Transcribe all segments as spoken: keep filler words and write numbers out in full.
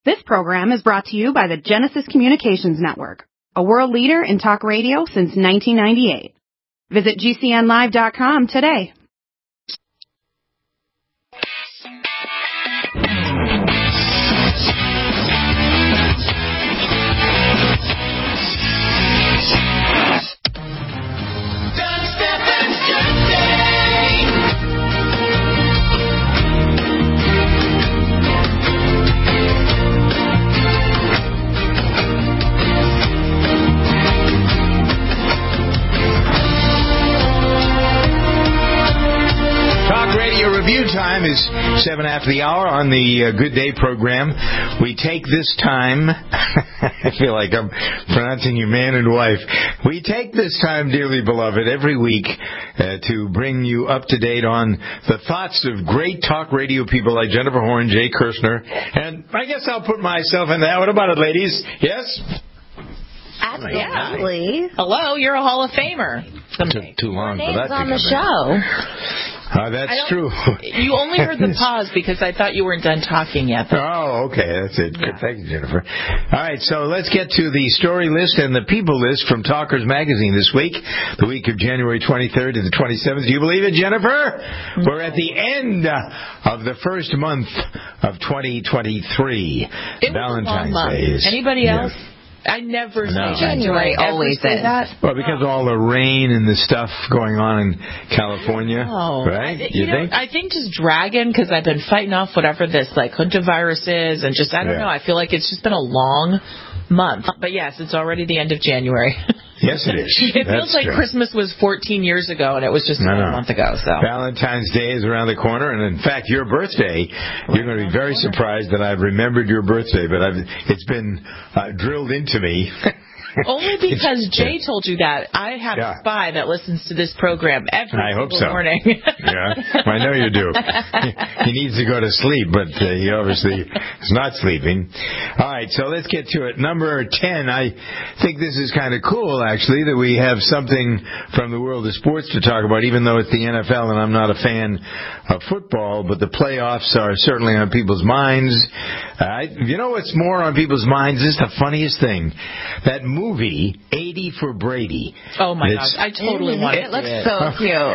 This program is brought to you by the Genesis Communications Network, a world leader in talk radio since nineteen ninety-eight. Visit G C N live dot com today. Review time is seven after the hour on the uh, Good Day program. We take this time, I feel like I'm pronouncing you man and wife. We take this time, dearly beloved, every week uh, to bring you up to date on the thoughts of great talk radio people like Jennifer Horn, Jay Kirshner, and I guess I'll put myself in that. What about it, ladies? Yes? Absolutely. Hello, you're a Hall of Famer. Too, too long for that to on come the show. Uh, that's true. You only heard the pause because I thought you weren't done talking yet. Oh, okay. That's it. Good. Thank you, Jennifer. All right, so let's get to the story list and the people list from Talkers Magazine this week, the week of January twenty-third to the twenty-seventh. Do you believe it, Jennifer? No. We're at the end of the first month of twenty twenty-three. It Valentine's was a long month. Day is. Anybody yeah. else? I never no. say January. Always say is. that. Well, because of all the rain and the stuff going on in California, oh, right? I, you, you know, think? I think just dragging because I've been fighting off whatever this like huntavirus is, and just I don't yeah. know. I feel like it's just been a long month. But yes, it's already the end of January. Yes, it is. It That's feels like true. Christmas was fourteen years ago, and it was just no, no. a month ago. So Valentine's Day is around the corner, and in fact, your birthday, right. You're going to be very surprised that I've remembered your birthday, but I've, it's been uh, drilled into me. Only because Jay told you that. I have yeah. a spy that listens to this program every I single hope so. morning. Yeah, I know you do. He needs to go to sleep, but uh, he obviously is not sleeping. All right, so let's get to it. Number ten, I think this is kind of cool, actually, that we have something from the world of sports to talk about, even though it's the N F L and I'm not a fan of football, but the playoffs are certainly on people's minds. Uh, you know what's more on people's minds? This is the funniest thing. That movie, eighty for Brady. Oh, my gosh. I totally want to It looks it. so cute.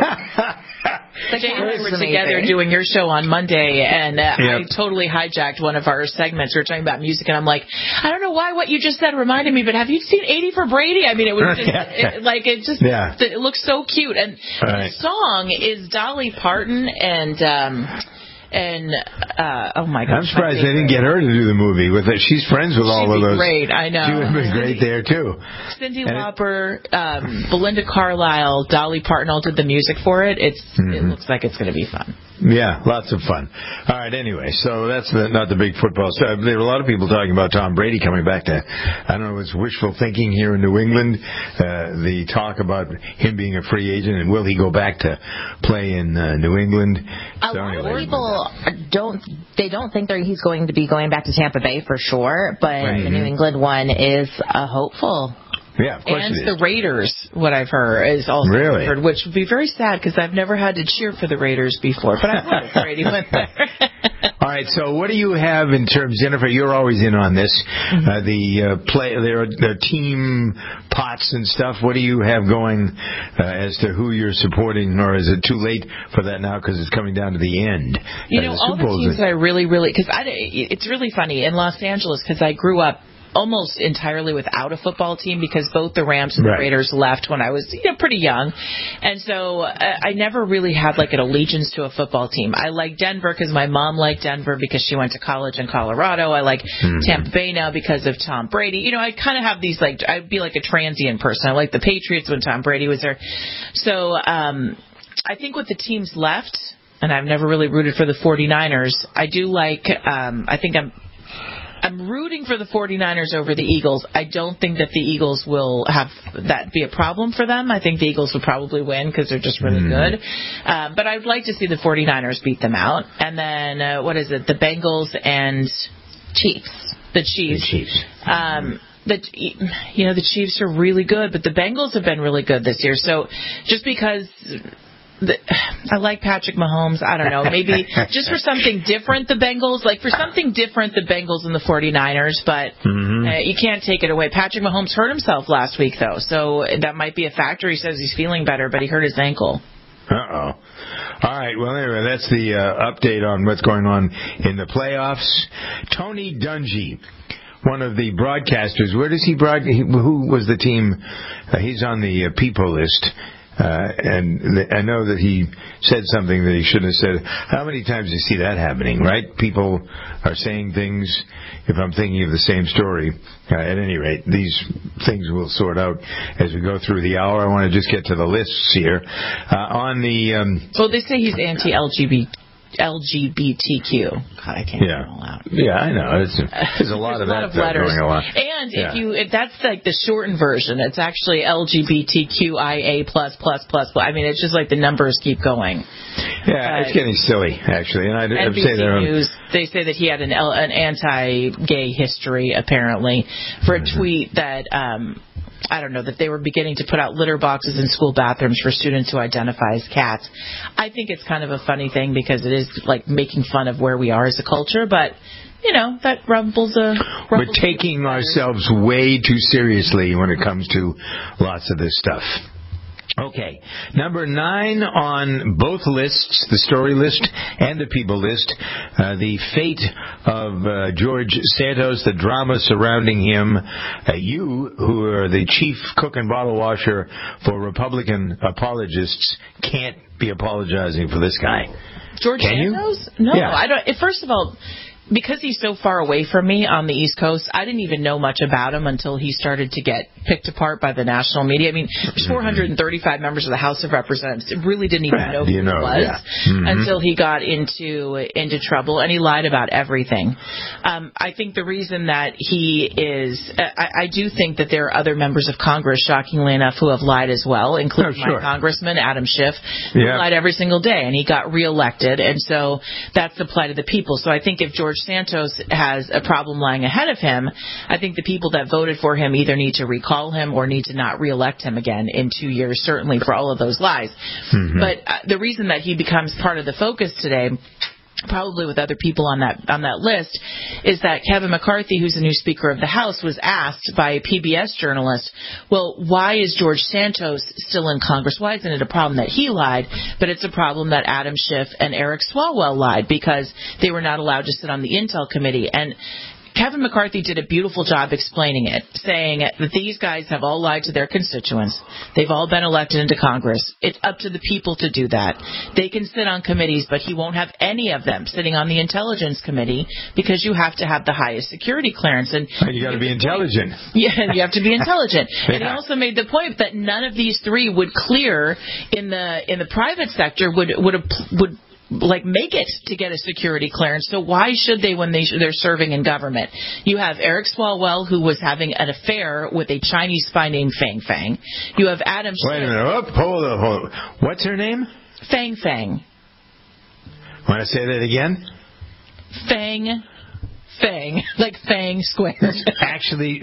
Jay and I were together doing your show on Monday, and uh, yep. I totally hijacked one of our segments. We were talking about music, and I'm like, I don't know why what you just said reminded me, but have you seen eighty for Brady? I mean, it was just, it, like, it just, yeah. it looks so cute. And right. the song is Dolly Parton and... um And, uh, oh my gosh. I'm surprised they didn't get her to do the movie with it. She's friends with all She'd of those. Great, I know. She would have been great there, too. Cyndi and Lauper, um, Belinda Carlisle, Dolly Parton all did the music for it. It's mm-hmm. It looks like it's going to be fun. Yeah, lots of fun. All right, anyway, so that's the, not the big football stuff. There were a lot of people talking about Tom Brady coming back to, I don't know, it's wishful thinking here in New England. Uh, the talk about him being a free agent and will he go back to play in uh, New England. A so lot anyway, of people don't, they don't think that he's going to be going back to Tampa Bay for sure, but right. the New England one is a hopeful. Yeah, of course and it is. the Raiders, what I've heard, is also really? heard, which would be very sad because I've never had to cheer for the Raiders before. But I hope if Brady went there. All right, so what do you have in terms, Jennifer, you're always in on this, mm-hmm. uh, the uh, play, their, their team pots and stuff. What do you have going uh, as to who you're supporting, or is it too late for that now because it's coming down to the end? You know, uh, all the teams that I really, really, because it's really funny, in Los Angeles, because I grew up almost entirely without a football team because both the Rams and the right. Raiders left when I was you know, pretty young. And so uh, I never really had like an allegiance to a football team. I like Denver because my mom liked Denver because she went to college in Colorado. I like mm-hmm. Tampa Bay now because of Tom Brady. You know, I kind of have these like, I'd be like a transient person. I like the Patriots when Tom Brady was there. So um, I think with the teams left, and I've never really rooted for the 49ers, I do like, um, I think I'm, I'm rooting for the 49ers over the Eagles. I don't think that the Eagles will have that be a problem for them. I think the Eagles will probably win because they're just really mm. good. Um, but I'd like to see the 49ers beat them out. And then, uh, what is it, the Bengals and Chiefs. The Chiefs. The Chiefs. Um, the, you know, the Chiefs are really good, but the Bengals have been really good this year. So just because the, I like Patrick Mahomes. I don't know. Maybe just for something different, the Bengals. Like, for something different, the Bengals and the 49ers. But mm-hmm. uh, you can't take it away. Patrick Mahomes hurt himself last week, though. So that might be a factor. He says he's feeling better, but he hurt his ankle. Uh-oh. All right. Well, anyway, that's the uh, update on what's going on in the playoffs. Tony Dungy, one of the broadcasters. Where does he broadcast? Who was the team? Uh, he's on the uh, People list. Uh, and th- I know that he said something that he shouldn't have said. How many times do you see that happening, right? People are saying things, if I'm thinking of the same story. Uh, at any rate, these things will sort out as we go through the hour. I want to just get to the lists here. Uh, on the... Um, well, they say he's anti-L G B T. L G B T Q. God, I can't yeah. get it all out. Yeah, I know. It's, there's a lot of a lot that of letters. going on. And yeah. if you, if that's like the shortened version, it's actually L G B T Q I A plus plus plus. I mean, it's just like the numbers keep going. Yeah, uh, it's getting silly, actually. And I, N B C I'd say that News, they say that he had an, an anti-gay history, apparently, for a mm-hmm. tweet that. Um, I don't know, that they were beginning to put out litter boxes in school bathrooms for students who identify as cats. I think it's kind of a funny thing because it is like making fun of where we are as a culture, but, you know, that rumbles a... Rumbles We're taking ourselves way too seriously when it comes to lots of this stuff. Okay, number nine on both lists, the story list and the people list, uh, the fate of uh, George Santos, the drama surrounding him. Uh, you, who are the chief cook and bottle washer for Republican apologists, can't be apologizing for this guy. George Can Santos? You? No, yeah. I don't. First of all, because he's so far away from me on the East Coast, I didn't even know much about him until he started to get picked apart by the national media. I mean, there's four hundred thirty-five members of the House of Representatives. It really didn't even know who you know, he was yeah. mm-hmm. until he got into into trouble, and he lied about everything. Um, I think the reason that he is, I, I do think that there are other members of Congress, shockingly enough, who have lied as well, including oh, sure. my congressman, Adam Schiff, who yep. lied every single day, and he got reelected, and so that's the plight of the people. So I think if George Santos has a problem lying ahead of him, I think the people that voted for him either need to recall him or need to not reelect him again in two years, certainly for all of those lies. Mm-hmm. But uh, the reason that he becomes part of the focus today, probably with other people on that on that list, is that Kevin McCarthy, who's the new Speaker of the House, was asked by a P B S journalist, well, why is George Santos still in Congress? Why isn't it a problem that he lied, but it's a problem that Adam Schiff and Eric Swalwell lied because they were not allowed to sit on the Intel Committee? And Kevin McCarthy did a beautiful job explaining it, saying that these guys have all lied to their constituents. They've all been elected into Congress. It's up to the people to do that. They can sit on committees, but he won't have any of them sitting on the Intelligence Committee because you have to have the highest security clearance. And you got to be intelligent. Yeah, you have to be intelligent. yeah. And he also made the point that none of these three would clear in the in the private sector would would would. like make it to get a security clearance. So why should they when they sh- they're serving in government? You have Eric Swalwell, who was having an affair with a Chinese spy named Fang Fang. You have Adam Schiff. Wait a minute. Oh, hold on, hold on. What's her name? Fang Fang. Want to say that again? Fang Fang. Like Fang squared. Actually...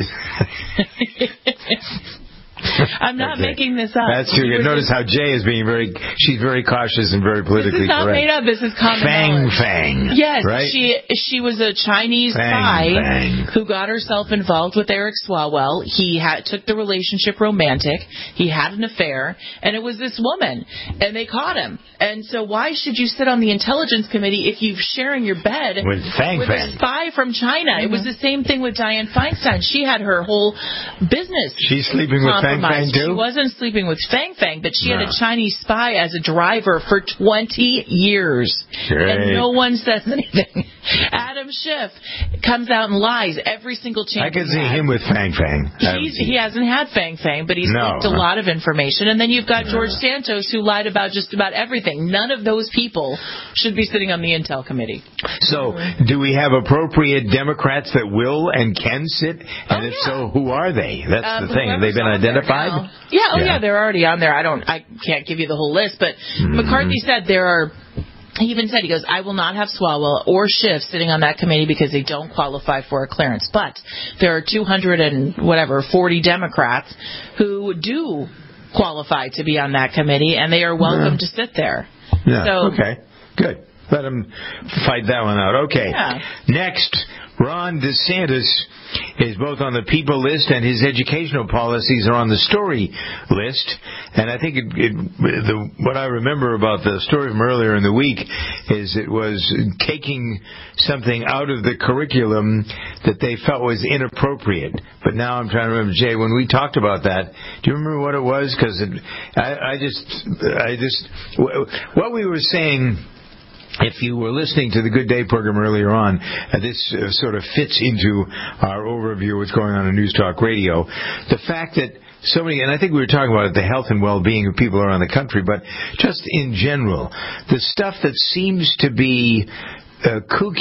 I'm not okay. making this up. That's true. Notice how Jay is being very, she's very cautious and very politically correct. This is not correct. made up. This is common Fang knowledge. Fang. Yes, right? she she was a Chinese Fang, spy Fang. who got herself involved with Eric Swalwell. He had, took the relationship romantic. He had an affair, and it was this woman, and they caught him. And so why should you sit on the Intelligence Committee if you're sharing your bed with, Fang with Fang. a spy from China? Mm-hmm. It was the same thing with Dianne Feinstein. She had her whole business. She's sleeping with Fang Fang too? She wasn't sleeping with Fang Fang, but she no. had a Chinese spy as a driver for twenty years. Great. And no one says anything. Adam Schiff comes out and lies every single chance. I can he see has. him with Fang Fang. He's, he hasn't had Fang Fang, but he's no. leaked a lot of information. And then you've got George no. Santos, who lied about just about everything. None of those people should be sitting on the Intel Committee. So, do we have appropriate Democrats that will and can sit? And oh, if yeah. so, who are they? That's um, the thing. Have they been identified? Yeah, oh yeah. yeah, they're already on there. I don't, I can't give you the whole list, but mm-hmm. McCarthy said there are. He even said, he goes, I will not have Swalwell or Schiff sitting on that committee because they don't qualify for a clearance. But there are two hundred and whatever, forty Democrats who do qualify to be on that committee, and they are welcome yeah. to sit there. Yeah. So, okay. Good. Let them fight that one out. Okay. Yeah. Next, Ron DeSantis is both on the people list and his educational policies are on the story list. And I think it, it, the, what I remember about the story from earlier in the week is it was taking something out of the curriculum that they felt was inappropriate. But now I'm trying to remember, Jay, when we talked about that, do you remember what it was? Because I, I just, I just, what we were saying. If you were listening to the Good Day program earlier on, uh, this uh, sort of fits into our overview of what's going on in News Talk Radio. The fact that so many, and I think we were talking about it, the health and well-being of people around the country, but just in general, the stuff that seems to be uh,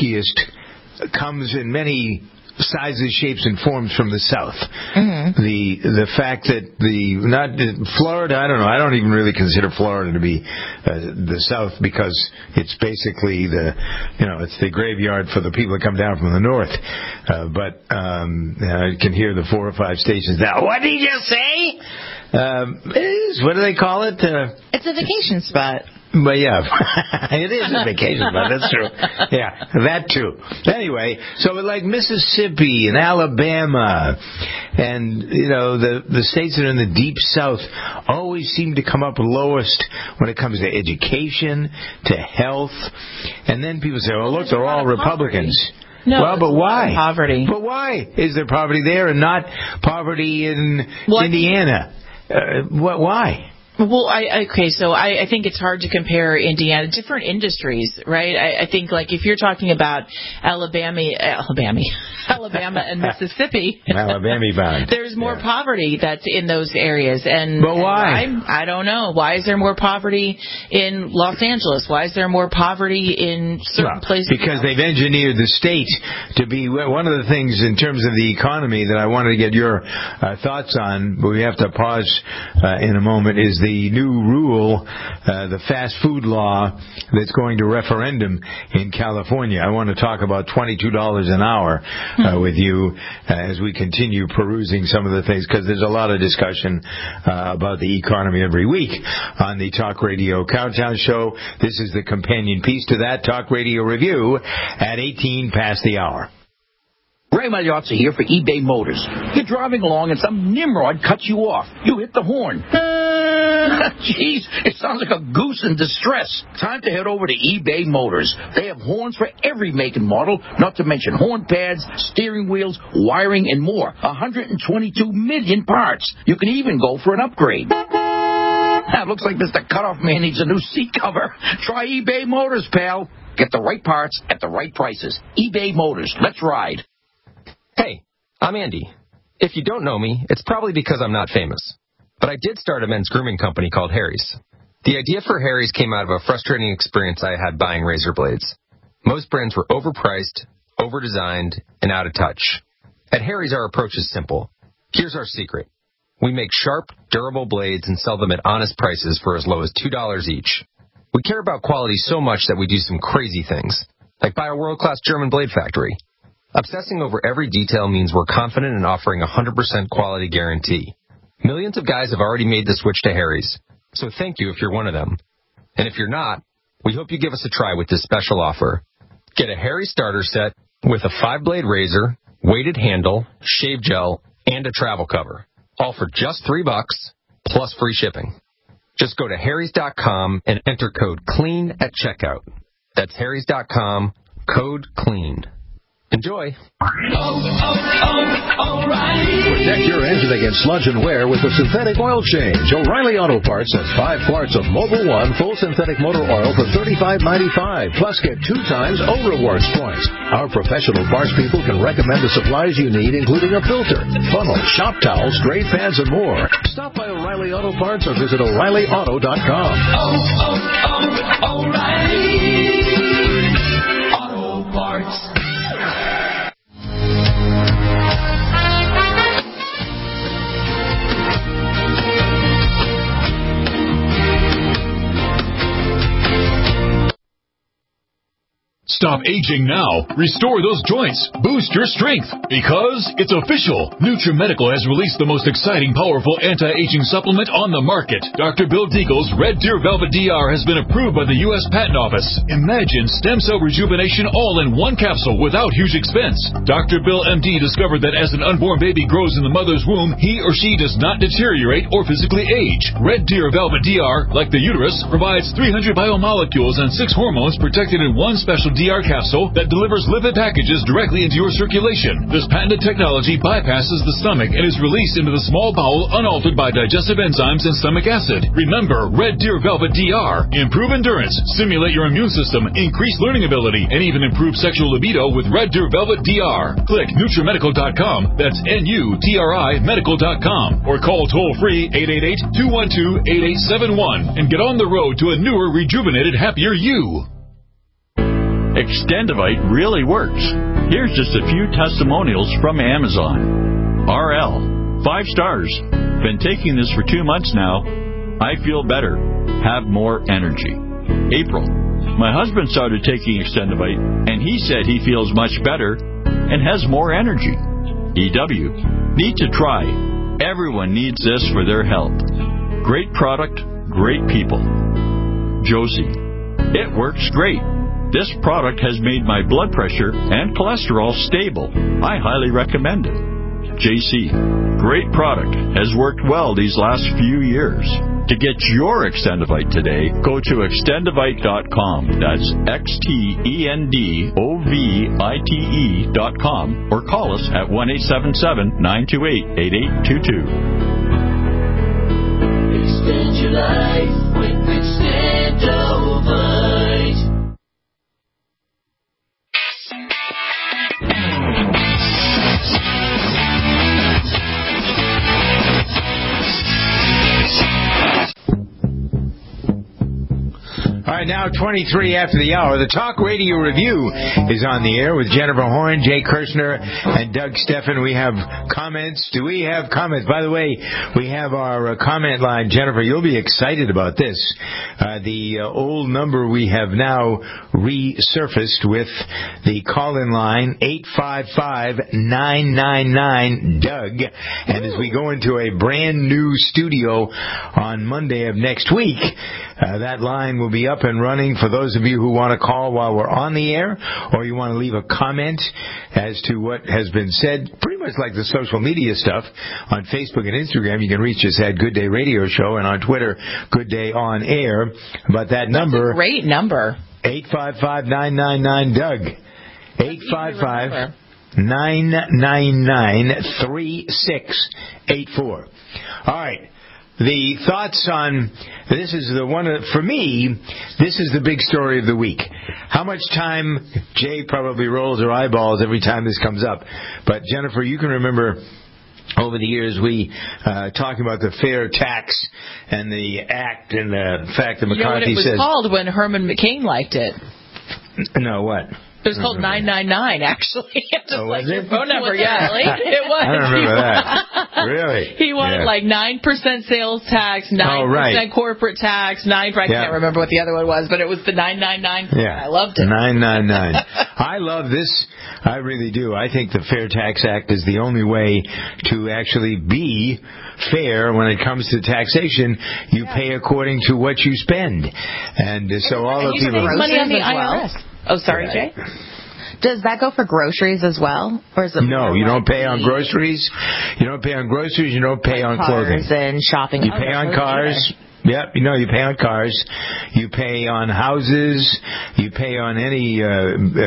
kookiest comes in many sizes, shapes, and forms from the South. Mm-hmm. The the fact that the not Florida, I don't know. I don't even really consider Florida to be uh, the South because it's basically the you know it's the graveyard for the people that come down from the north. Uh, but um, I can hear the four or five stations now. What did you say? Um, what do they call it? Uh, it's a vacation spot. But yeah, it is a vacation spot. That's true. Yeah, that too. Anyway, so like Mississippi and Alabama, and you know the the states that are in the deep South always seem to come up lowest when it comes to education, to health, and then people say, "Oh, look, they're all Republicans." No, well, but why? Poverty. But why is there poverty there and not poverty in what? Indiana? Uh, what? Why? Well, I, okay, so I, I think it's hard to compare Indiana, different industries, right? I, I think, like, if you're talking about Alabama, Alabama, Alabama and Mississippi, Alabama bound. There's more yeah. poverty that's in those areas. And, but why? And I, I don't know. Why is there more poverty in Los Angeles? Why is there more poverty in certain well, places? Because they've engineered the state to be one of the things in terms of the economy that I wanted to get your uh, thoughts on, but we have to pause uh, in a moment, is the new rule, uh, the fast food law that's going to referendum in California. I want to talk about twenty-two dollars an hour uh, with you uh, as we continue perusing some of the things, because there's a lot of discussion uh, about the economy every week on the Talk Radio Countdown Show. This is the companion piece to that Talk Radio Review at eighteen past the hour. Ray Magliozzi here for eBay Motors. You're driving along and some nimrod cuts you off. You hit the horn. Jeez, it sounds like a goose in distress. Time to head over to eBay Motors. They have horns for every make and model, not to mention horn pads, steering wheels, wiring, and more. one hundred twenty-two million parts. You can even go for an upgrade. That looks like Mister Cutoff Man needs a new seat cover. Try eBay Motors, pal. Get the right parts at the right prices. eBay Motors. Let's ride. Hey, I'm Andy. If you don't know me, it's probably because I'm not famous. But I did start a men's grooming company called Harry's. The idea for Harry's came out of a frustrating experience I had buying razor blades. Most brands were overpriced, overdesigned, and out of touch. At Harry's, our approach is simple. Here's our secret. We make sharp, durable blades and sell them at honest prices for as low as two dollars each. We care about quality so much that we do some crazy things, like buy a world-class German blade factory. Obsessing over every detail means we're confident in offering a one hundred percent quality guarantee. Millions of guys have already made the switch to Harry's, so thank you if you're one of them. And if you're not, we hope you give us a try with this special offer. Get a Harry's starter set with a five-blade razor, weighted handle, shave gel, and a travel cover, all for just three bucks plus free shipping. Just go to harrys dot com and enter code CLEAN at checkout. That's harrys dot com, code CLEAN. Enjoy. Oh, oh, oh, O'Reilly. Protect your engine against sludge and wear with a synthetic oil change. O'Reilly Auto Parts has five quarts of Mobil One full synthetic motor oil for thirty-five ninety-five. Plus, get two times O Rewards points. Our professional parts people can recommend the supplies you need, including a filter, funnel, shop towels, gray pads, and more. Stop by O'Reilly Auto Parts or visit O'Reilly Auto dot com. Oh, oh, oh, O'Reilly Auto Parts. Stop aging now. Restore those joints. Boost your strength. Because it's official. NutriMedical has released the most exciting, powerful anti-aging supplement on the market. Doctor Bill Deagle's Red Deer Velvet D R has been approved by the U S Patent Office. Imagine stem cell rejuvenation all in one capsule without huge expense. Doctor Bill M D discovered that as an unborn baby grows in the mother's womb, he or she does not deteriorate or physically age. Red Deer Velvet D R, like the uterus, provides three hundred biomolecules and six hormones protected in one special D R capsule that delivers lipid packages directly into your circulation. This patented technology bypasses the stomach and is released into the small bowel unaltered by digestive enzymes and stomach acid. Remember, Red Deer Velvet D R. Improve endurance, stimulate your immune system, increase learning ability, and even improve sexual libido with Red Deer Velvet D R. Click NutriMedical dot com, that's N U T R I medical dot com, or call toll-free eight eight eight, two one two, eight eight seven one and get on the road to a newer, rejuvenated, happier you. Extendivite really works. Here's just a few testimonials from Amazon. R L, five stars. Been taking this for two months now. I feel better. Have more energy. April, my husband started taking Extendivite, and he said he feels much better and has more energy. E W, need to try. Everyone needs this for their health. Great product, great people. Josie, it works great. This product has made my blood pressure and cholesterol stable. I highly recommend it. J C, great product. Has worked well these last few years. To get your Extendivite today, go to extendivite dot com. That's X T E N D O V I T E dot com or call us at one eight seven seven, nine two eight, eight eight two two. Extend your life with Extendivite. All right, now twenty-three after the hour. The Talk Radio Review is on the air with Jennifer Horn, Jay Kirshner, and Doug Steffen. We have comments. Do we have comments? By the way, we have our uh, comment line. Jennifer, you'll be excited about this. Uh, the uh, old number we have now resurfaced with the call-in line, eight five five, nine nine nine, Doug. And as we go into a brand new studio on Monday of next week, Uh, that line will be up and running for those of you who want to call while we're on the air, or you want to leave a comment as to what has been said, pretty much like the social media stuff. On Facebook and Instagram, you can reach us at Good Day Radio Show, and on Twitter, Good Day On Air. But that number... That's a great number. eight five five, nine nine nine, Doug. eight five five, nine nine nine, three six eight four. All right. The thoughts on this is the one for me. This is the big story of the week. How much time Jay probably rolls her eyeballs every time this comes up. But Jennifer, you can remember over the years we uh, talking about the fair tax and the act and the fact that McCarthy says. You know what it was says, called when Herman McCain liked it? No, what? It was called nine nine nine, actually. Just oh, like was your it? phone number, yeah. It was. I don't remember that. Really? He wanted yeah. like nine percent sales tax, nine percent oh, right. corporate tax, nine percent, I yeah. can't remember what the other one was, but it was the nine nine nine. Yeah. I loved it. nine nine nine. I love this. I really do. I think the Fair Tax Act is the only way to actually be fair when it comes to taxation. You yeah. pay according to what you spend. And uh, so all and the people... money on the I R S. Oh, sorry, right. Jay? Does that go for groceries as well? Or is it no, you don't pay on groceries. You don't pay on groceries. You don't pay on clothing. Cars and shopping. You pay on cars. Yep, you know, you pay on cars, you pay on houses, you pay on any, uh,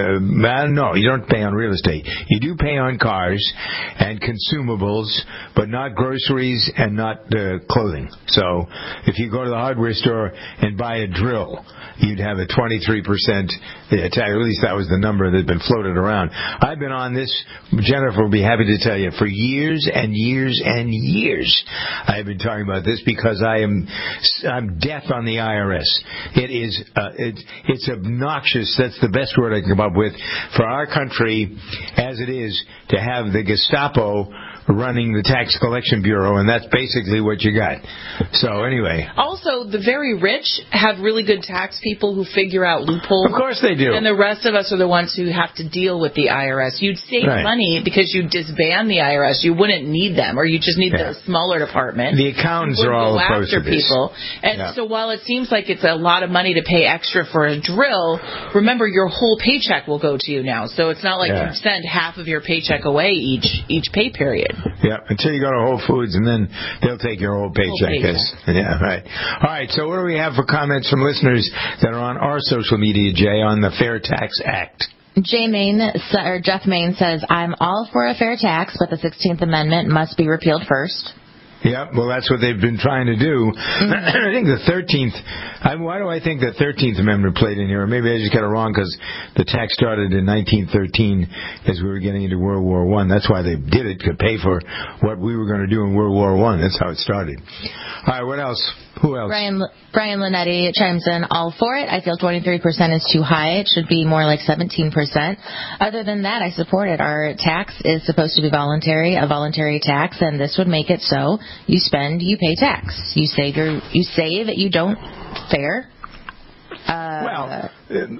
uh, no, you don't pay on real estate. You do pay on cars and consumables, but not groceries and not uh, clothing. So if you go to the hardware store and buy a drill, you'd have a twenty-three percent tax. At least that was the number that's been floated around. I've been on this, Jennifer will be happy to tell you, for years and years and years. I've been talking about this because I am... I'm death on the I R S. It is, uh, it, it's obnoxious. That's the best word I can come up with for our country as it is to have the Gestapo running the tax collection bureau, and that's basically what you got. So anyway. Also, the very rich have really good tax people who figure out loopholes. Of course they do. And the rest of us are the ones who have to deal with the I R S. You'd save Right. money because you disband the I R S. You wouldn't need them, or you just need Yeah. the smaller department. The accountants are all go opposed after to this. people. And Yeah. so while it seems like it's a lot of money to pay extra for a drill, remember your whole paycheck will go to you now. So it's not like Yeah. you send half of your paycheck away each each pay period. Yeah, until you go to Whole Foods, and then they'll take your whole paycheck. paycheck. As- Yeah, right. All right, so what do we have for comments from listeners that are on our social media, Jay, on the Fair Tax Act? Jay Main, or Jeff Main says, I'm all for a fair tax, but the sixteenth Amendment must be repealed first. Yeah, well, that's what they've been trying to do. I think the thirteenth, I, why do I think the thirteenth Amendment played in here? Or maybe I just got it wrong because the tax started in nineteen thirteen as we were getting into World War One. That's why they did it, to pay for what we were going to do in World War One. That's how it started. All right, what else? Who else? Brian Brian Linetti chimes in, all for it. I feel twenty-three percent is too high. It should be more like seventeen percent. Other than that, I support it. Our tax is supposed to be voluntary, a voluntary tax, and this would make it so you spend, you pay tax. You save, your, you save, you don't. Fair. Uh, well,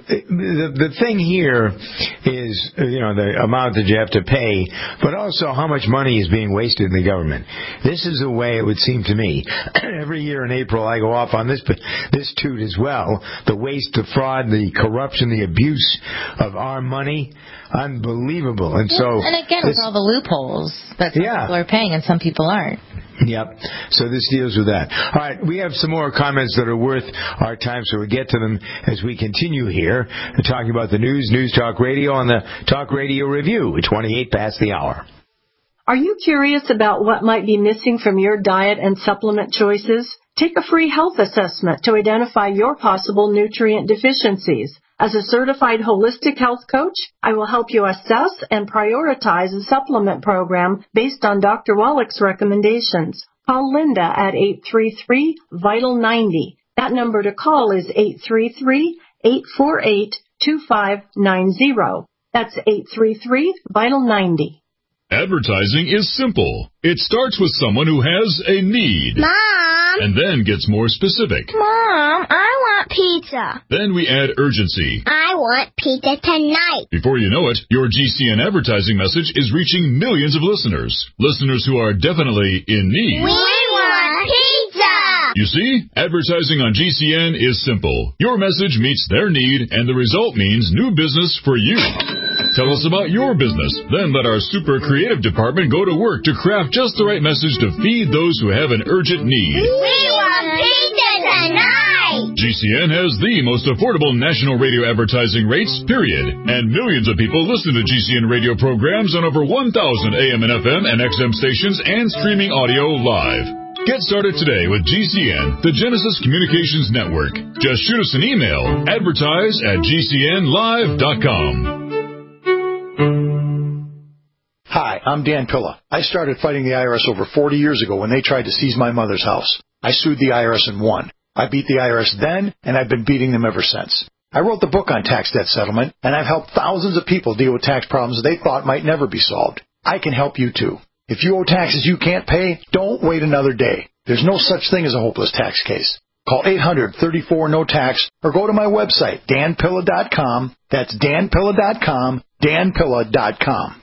the the thing here is, you know, the amount that you have to pay, but also how much money is being wasted in the government. This is the way it would seem to me. Every year in April, I go off on this this toot as well. The waste, the fraud, the corruption, the abuse of our money, unbelievable. And so, and again, with all the loopholes that some yeah. people are paying and some people aren't. Yep. So this deals with that. All right. We have some more comments that are worth our time, so we'll get to them as we continue here. We're talking about the news, News Talk Radio on the Talk Radio Review at twenty-eight past the hour. Are you curious about what might be missing from your diet and supplement choices? Take a free health assessment to identify your possible nutrient deficiencies. As a certified holistic health coach, I will help you assess and prioritize a supplement program based on Doctor Wallach's recommendations. Call Linda at eight three three, vital ninety. That number to call is eight three three, eight four eight, two five nine zero. That's eight three three, vital ninety. Advertising is simple. It starts with someone who has a need. Mom! And then gets more specific. Mom, I want pizza. Then we add urgency. I want pizza tonight. Before you know it, your G C N advertising message is reaching millions of listeners. Listeners who are definitely in need. We want pizza! You see, advertising on G C N is simple. Your message meets their need, and the result means new business for you. Tell us about your business. Then let our super creative department go to work to craft just the right message to feed those who have an urgent need. We want pizza tonight! G C N has the most affordable national radio advertising rates, period. And millions of people listen to G C N radio programs on over one thousand A M and F M and X M stations and streaming audio live. Get started today with G C N, the Genesis Communications Network. Just shoot us an email, advertise at G C N live dot com. Hi, I'm Dan Pilla. I started fighting the I R S over forty years ago when they tried to seize my mother's house. I sued the I R S and won. I beat the I R S then, and I've been beating them ever since. I wrote the book on tax debt settlement, and I've helped thousands of people deal with tax problems they thought might never be solved. I can help you too. If you owe taxes you can't pay, don't wait another day. There's no such thing as a hopeless tax case. Call eight hundred, thirty-four, no tax or go to my website, dan pilla dot com. That's dan pilla dot com, dan pilla dot com.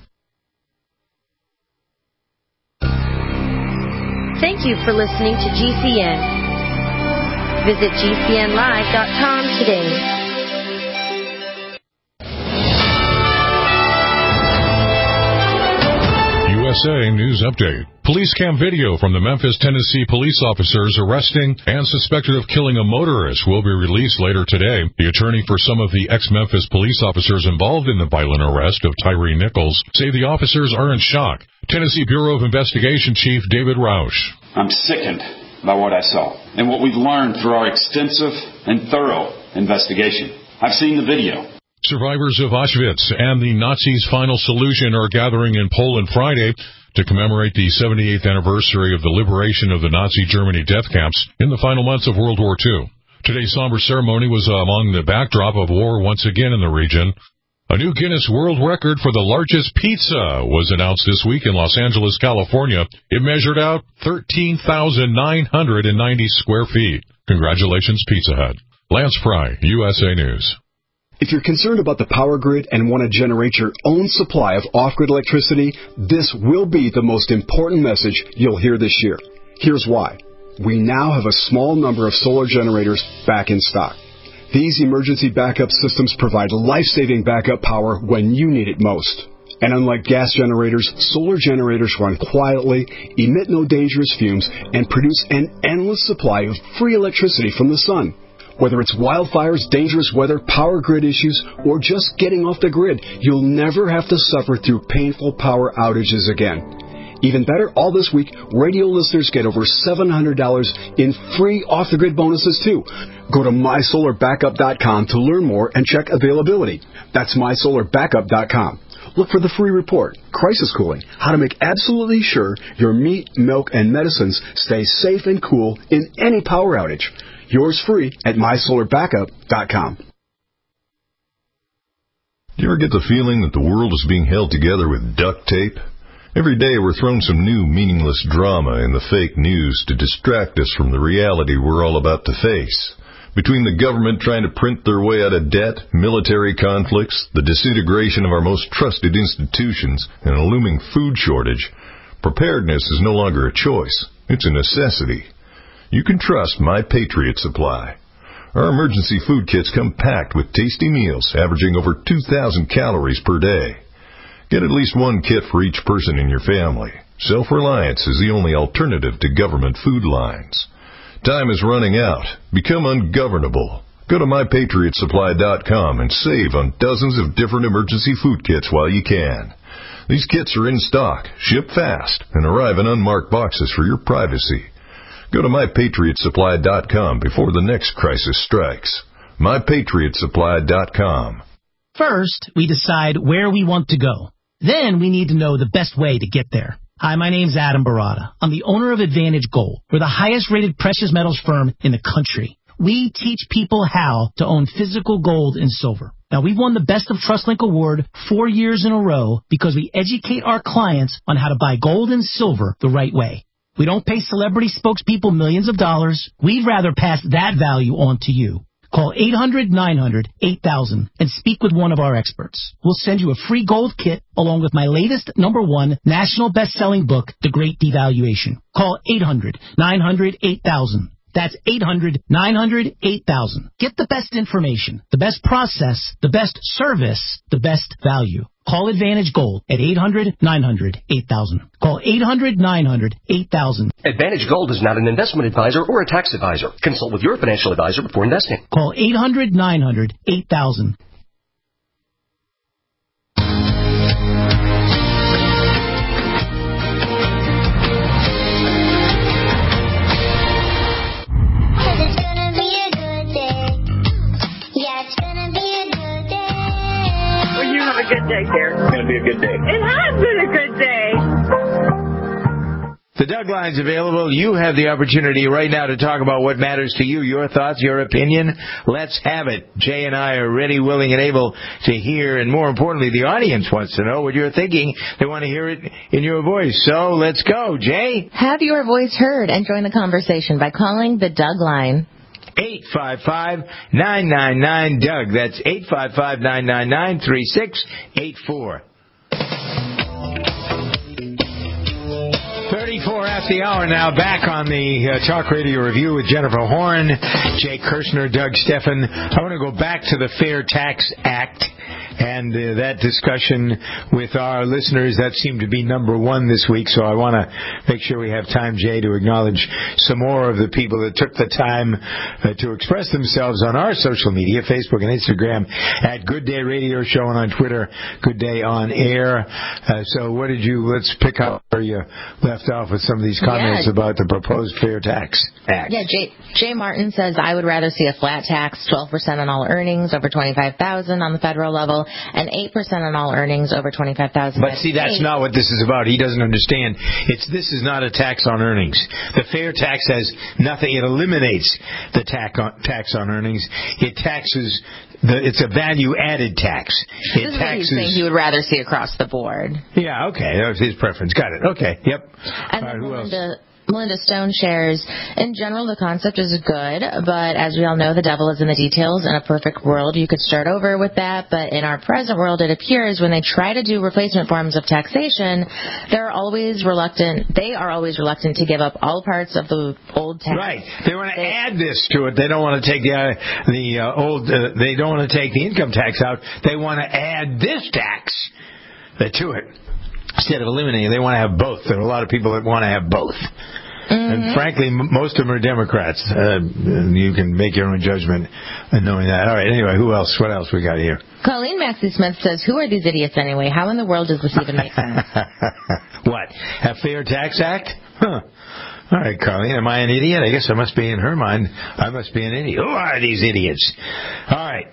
Thank you for listening to G C N. Visit G C N live dot com today. U S A News Update. Police cam video from the Memphis, Tennessee police officers arresting and suspected of killing a motorist will be released later today. The attorney for some of the ex-Memphis police officers involved in the violent arrest of Tyree Nichols say the officers are in shock. Tennessee Bureau of Investigation Chief David Roush. I'm sickened by what I saw and what we've learned through our extensive and thorough investigation. I've seen the video. Survivors of Auschwitz and the Nazis' final solution are gathering in Poland Friday to commemorate the seventy-eighth anniversary of the liberation of the Nazi Germany death camps in the final months of World War Two. Today's somber ceremony was among the backdrop of war once again in the region. A new Guinness World Record for the largest pizza was announced this week in Los Angeles, California. It measured out thirteen thousand nine hundred ninety square feet. Congratulations, Pizza Hut. Lance Fry, U S A News. If you're concerned about the power grid and want to generate your own supply of off-grid electricity, this will be the most important message you'll hear this year. Here's why. We now have a small number of solar generators back in stock. These emergency backup systems provide life-saving backup power when you need it most. And unlike gas generators, solar generators run quietly, emit no dangerous fumes, and produce an endless supply of free electricity from the sun. Whether it's wildfires, dangerous weather, power grid issues, or just getting off the grid, you'll never have to suffer through painful power outages again. Even better, all this week, radio listeners get over seven hundred dollars in free off-the-grid bonuses, too. Go to my solar backup dot com to learn more and check availability. That's my solar backup dot com. Look for the free report, Crisis Cooling, how to make absolutely sure your meat, milk, and medicines stay safe and cool in any power outage. Yours free at my solar backup dot com. Do you ever get the feeling that the world is being held together with duct tape? Every day we're thrown some new meaningless drama in the fake news to distract us from the reality we're all about to face. Between the government trying to print their way out of debt, military conflicts, the disintegration of our most trusted institutions, and a looming food shortage, preparedness is no longer a choice. It's a necessity. You can trust My Patriot Supply. Our emergency food kits come packed with tasty meals averaging over two thousand calories per day. Get at least one kit for each person in your family. Self-reliance is the only alternative to government food lines. Time is running out. Become ungovernable. Go to my patriot supply dot com and save on dozens of different emergency food kits while you can. These kits are in stock, ship fast, and arrive in unmarked boxes for your privacy. Go to my patriot supply dot com before the next crisis strikes. my patriot supply dot com. First, we decide where we want to go. Then we need to know the best way to get there. Hi, my name's Adam Barada. I'm the owner of Advantage Gold. We're the highest-rated precious metals firm in the country. We teach people how to own physical gold and silver. Now, we've won the Best of TrustLink Award four years in a row because we educate our clients on how to buy gold and silver the right way. We don't pay celebrity spokespeople millions of dollars. We'd rather pass that value on to you. Call eight hundred nine hundred eight thousand and speak with one of our experts. We'll send you a free gold kit along with my latest number one national best-selling book, The Great Devaluation. Call eight hundred nine hundred eight thousand. That's eight hundred nine hundred eight thousand. Get the best information, the best process, the best service, the best value. Call Advantage Gold at eight hundred nine hundred eight thousand. Call eight hundred nine hundred eight thousand. Advantage Gold is not an investment advisor or a tax advisor. Consult with your financial advisor before investing. Call eight hundred nine hundred eight thousand. A good day here. It's going to be a good day. It has been a good day. The Doug Line's available. You have the opportunity right now to talk about what matters to you, your thoughts, your opinion. Let's have it. Jay and I are ready, willing, and able to hear, and more importantly, the audience wants to know what you're thinking. They want to hear it in your voice. So let's go. Jay? Have your voice heard and join the conversation by calling the Doug Line. eight five five nine nine nine Doug. That's eight five five nine nine nine three six eight four. thirty-four after the hour now, back on the uh, Talk Radio Review with Jennifer Horn, Jay Kirshner, Doug Steffen. I want to go back to the Fair Tax Act and uh, that discussion with our listeners. That seemed to be number one this week, so I want to make sure we have time, Jay, to acknowledge some more of the people that took the time uh, to express themselves on our social media, Facebook and Instagram, at Good Day Radio Show, and on Twitter, Good Day On Air. Uh, so what did you, let's pick up where you left off with some of these comments Yeah. about the proposed Fair Tax Act. Yeah, Jay, Jay Martin says, I would rather see a flat tax, twelve percent on all earnings over twenty-five thousand dollars on the federal level. bill and eight percent on all earnings over twenty-five thousand dollars. But see, that's not what this is about. He doesn't understand. It's This is not a tax on earnings. The fair tax has nothing. It eliminates the tax on, tax on earnings. It taxes, the, it's a value-added tax. It this is taxes, what he's saying he would rather see across the board. Yeah, okay. That was his preference. Got it. Okay, yep. And All right, who else? Melinda, Melinda Stone shares, in general, the concept is good, but as we all know, the devil is in the details. In a perfect world, you could start over with that, but in our present world, it appears when they try to do replacement forms of taxation, they're always reluctant, they are always reluctant to give up all parts of the old tax. Right. They want to add this to it. They don't want to take the, uh, the uh, old, uh, they don't want to take the income tax out. They want to add this tax uh, to it. Instead of eliminating, they want to have both. There are a lot of people that want to have both. Mm-hmm. And frankly, m- most of them are Democrats. Uh, you can make your own judgment in knowing that. All right, anyway, who else? What else we got here? Colleen Maxey Smith says, who are these idiots anyway? How in the world does this even make sense? What? A fair tax act? Huh. All right, Colleen, am I an idiot? I guess I must be in her mind. I must be an idiot. Who are these idiots? All right.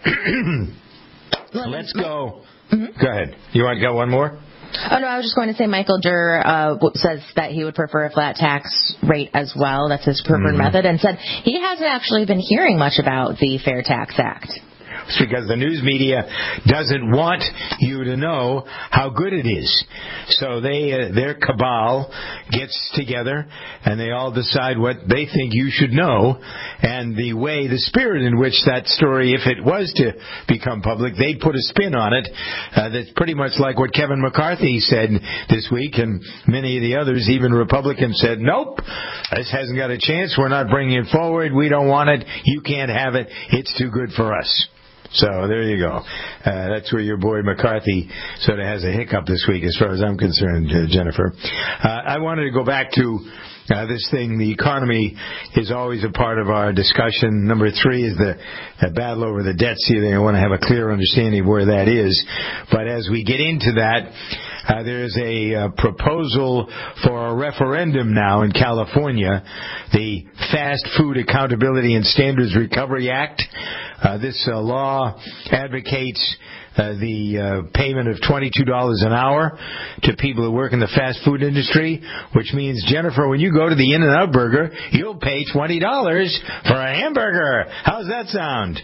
Let's go. Mm-hmm. Go ahead. You want to go one more? Oh, no, I was just going to say Michael Durr uh, says that he would prefer a flat tax rate as well. That's his preferred mm-hmm. method, and said he hasn't actually been hearing much about the Fair Tax Act. It's because the news media doesn't want you to know how good it is. So they, uh, their cabal gets together and they all decide what they think you should know. And the way, the spirit in which that story, if it was to become public, they put a spin on it. Uh, that's pretty much like what Kevin McCarthy said this week, and many of the others, even Republicans, said, nope, this hasn't got a chance. We're not bringing it forward. We don't want it. You can't have it. It's too good for us. So there you go. Uh, that's where your boy McCarthy sort of has a hiccup this week as far as I'm concerned, uh, Jennifer. Uh, I wanted to go back to uh, this thing. The economy is always a part of our discussion. Number three is the, the battle over the debt ceiling. I want to have a clear understanding of where that is. But as we get into that, Uh, there's a uh, proposal for a referendum now in California, the Fast Food Accountability and Standards Recovery Act. Uh, this uh, law advocates uh, the uh, payment of twenty-two dollars an hour to people who work in the fast food industry, which means, Jennifer, when you go to the In-N-Out Burger, you'll pay twenty dollars for a hamburger. How's that sound?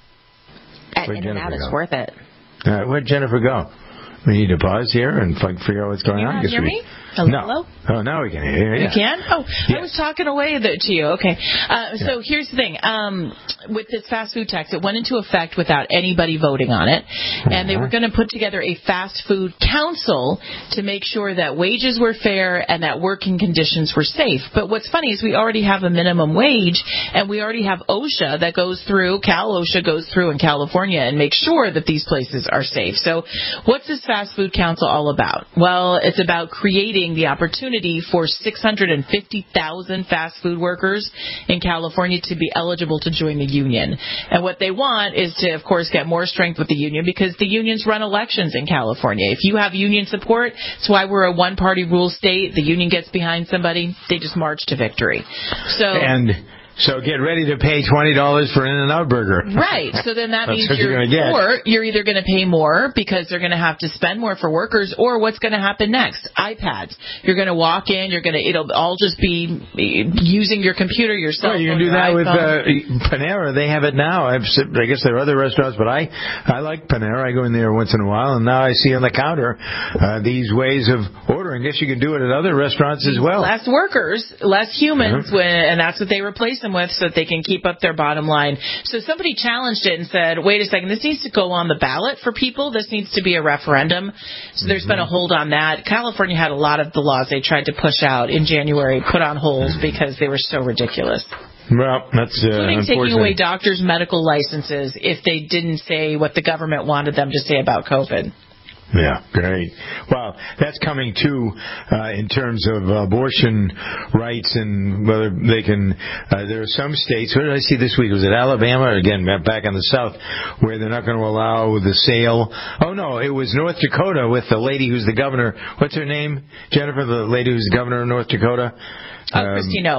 At In-N-Out, it's worth it. All right, where'd Jennifer go? We need to pause here and figure out what's going can on. You hear we... me? Hello? No. Hello? Oh, now we can hear you. You can? Oh, yeah. I was talking away the, to you. Okay. Uh, so yeah. Here's the thing. Um, with this fast food tax, it went into effect without anybody voting on it. And uh-huh. they were going to put together a fast food council to make sure that wages were fair and that working conditions were safe. But what's funny is we already have a minimum wage, and we already have OSHA that goes through, Cal OSHA goes through in California and makes sure that these places are safe. So what's this fast food council all about? Well, it's about creating the opportunity for six hundred fifty thousand fast food workers in California to be eligible to join the union. And what they want is to, of course, get more strength with the union, because the unions run elections in California. If you have union support, it's why we're a one-party rule state. The union gets behind somebody, they just march to victory. So and So get ready to pay twenty dollars for an In-N-Out Burger. Right. So then that means you're, you're, you're or you're either going to pay more because they're going to have to spend more for workers, or what's going to happen next? iPads. You're going to walk in, you're going to, it'll all just be using your computer, your cell well, phone, you can do that iPhone. with uh, Panera. They have it now. I've, I guess there are other restaurants, but I, I like Panera. I go in there once in a while, and now I see on the counter uh, these ways of ordering. I guess you can do it at other restaurants as well. Less workers, less humans, uh-huh. when, and that's what they replace them with so that they can keep up their bottom line. So somebody challenged it and said, wait a second, this needs to go on the ballot for people. This needs to be a referendum. So there's mm-hmm. been a hold on that. California had a lot of the laws they tried to push out in January put on hold because they were so ridiculous. Well, that's uh, including taking away doctors' medical licenses if they didn't say what the government wanted them to say about COVID. Yeah, great. Well, that's coming too uh, in terms of abortion rights and whether they can. Uh, there are some states. What did I see this week? Was it Alabama? Again, back in the South, where they're not going to allow the sale. Oh no, it was North Dakota with the lady who's the governor. What's her name? Jennifer, the lady who's the governor of North Dakota. Oh, um, Kristi Noem.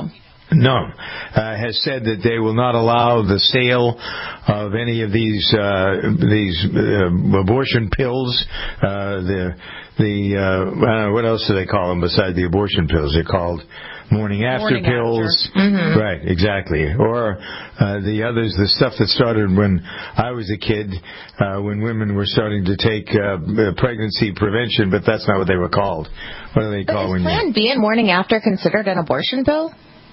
No, uh, has said that they will not allow the sale of any of these uh, these uh, abortion pills. Uh, the the uh, I don't know, what else do they call them besides the abortion pills? They're called morning after Morning pills. after. Mm-hmm. Right, exactly. Or uh, the others, the stuff that started when I was a kid, uh, when women were starting to take uh, pregnancy prevention, but that's not what they were called. What do they But call is when Plan you? B and morning after considered an abortion pill?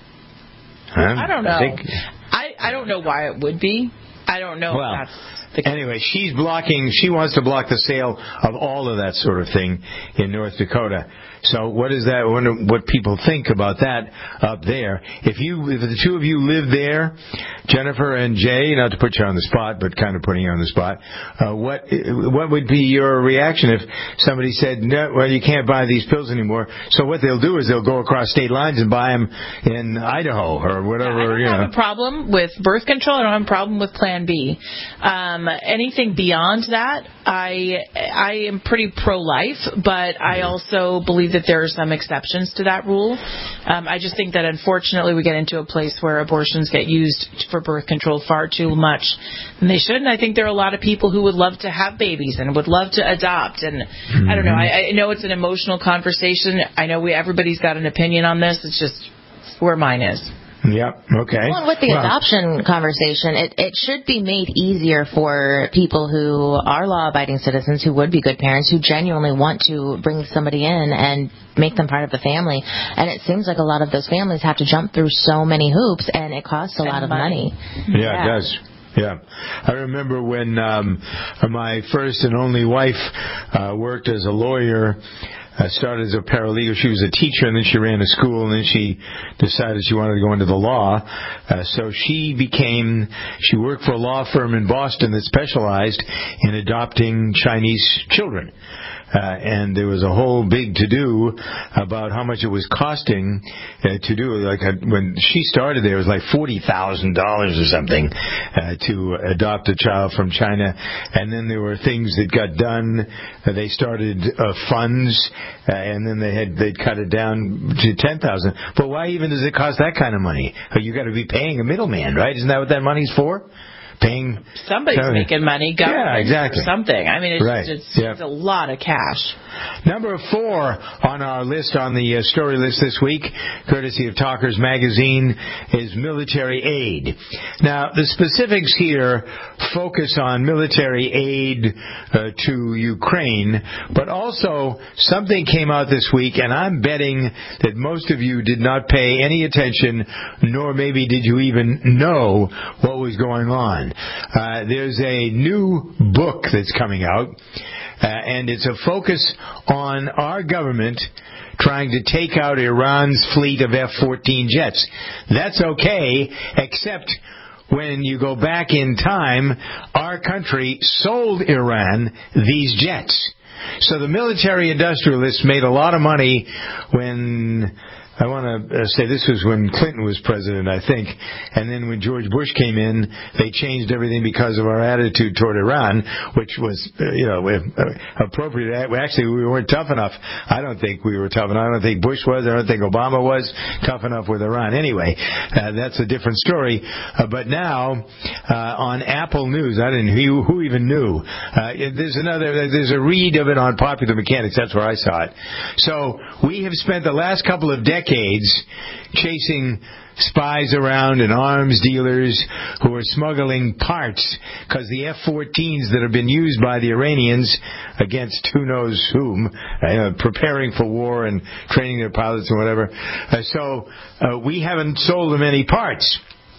Huh? I don't know. I think, I, I don't know why it would be. I don't know Well, if that's the case. Anyway, she's blocking, she wants to block the sale of all of that sort of thing in North Dakota. So what is that? I wonder what people think about that up there. If you, if the two of you live there, Jennifer and Jay, not to put you on the spot, but kind of putting you on the spot, uh, what what would be your reaction if somebody said, no, well, you can't buy these pills anymore? So what they'll do is they'll go across state lines and buy them in Idaho or whatever. I don't you know. have a problem with birth control. I don't have a problem with Plan B. Um, anything beyond that, I I am pretty pro-life, but I also believe that there are some exceptions to that rule. Um, I just think that unfortunately we get into a place where abortions get used for birth control far too much, and they shouldn't. I think there are a lot of people who would love to have babies and would love to adopt, and mm-hmm. I don't know. I, I know it's an emotional conversation. I know we everybody's got an opinion on this. It's just where mine is. Yep. Okay. Well, with the well, adoption conversation, it, it should be made easier for people who are law-abiding citizens, who would be good parents, who genuinely want to bring somebody in and make them part of the family. And it seems like a lot of those families have to jump through so many hoops, and it costs a and lot of money. money. Yeah, yeah, it does. Yeah. I remember when um, my first and only wife uh, worked as a lawyer. Uh, started as a paralegal. She was a teacher, and then she ran a school, and then she decided she wanted to go into the law. Uh, so she became, she worked for a law firm in Boston that specialized in adopting Chinese children. Uh, and there was a whole big to-do about how much it was costing uh, to do. Like uh, when she started there, it was like forty thousand dollars or something uh, to adopt a child from China. And then there were things that got done. Uh, they started uh, funds, uh, and then they had they'd cut it down to ten thousand dollars. But why even does it cost that kind of money? Uh, you got to be paying a middleman, right? Isn't that what that money's for? Paying somebody's somebody. making money, government yeah, exactly. or something. I mean, it's, right. it's, yep. it's a lot of cash. Number four on our list, on the uh, story list this week, courtesy of Talkers Magazine, is military aid. Now, the specifics here focus on military aid uh, to Ukraine, but also something came out this week, and I'm betting that most of you did not pay any attention, nor maybe did you even know what was going on. Uh, there's a new book that's coming out. Uh, and it's a focus on our government trying to take out Iran's fleet of F fourteen jets. That's okay, except when you go back in time, our country sold Iran these jets. So the military industrialists made a lot of money when... I want to say this was when Clinton was president, I think. And then when George Bush came in, they changed everything because of our attitude toward Iran, which was, uh, you know, appropriate. Actually, we weren't tough enough. I don't think we were tough enough. I don't think Bush was. I don't think Obama was tough enough with Iran. Anyway, uh, that's a different story. Uh, but now, uh, on Apple News, I didn't who, who even knew. Uh, there's another, there's a read of it on Popular Mechanics. That's where I saw it. So we have spent the last couple of decades decades chasing spies around and arms dealers who are smuggling parts, because the F fourteens that have been used by the Iranians against who knows whom, uh, preparing for war and training their pilots and whatever. Uh, so uh, we haven't sold them any parts.